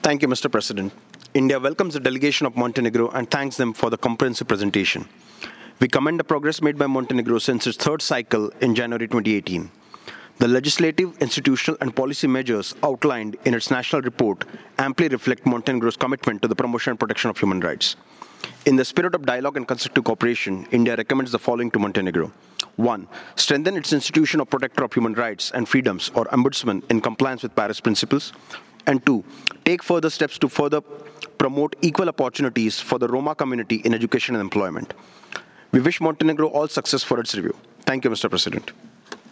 Thank you, Mr. President. India welcomes the delegation of Montenegro and thanks them for the comprehensive presentation. We commend the progress made by Montenegro since its third cycle in January 2018. The legislative, institutional, and policy measures outlined in its national report amply reflect Montenegro's commitment to the promotion and protection of human rights. In the spirit of dialogue and constructive cooperation, India recommends the following to Montenegro. 1. Strengthen its institution of protector of human rights and freedoms or ombudsman in compliance with Paris principles. And 2. Take further steps to further promote equal opportunities for the Roma community in education and employment. We wish Montenegro all success for its review. Thank you, Mr. President.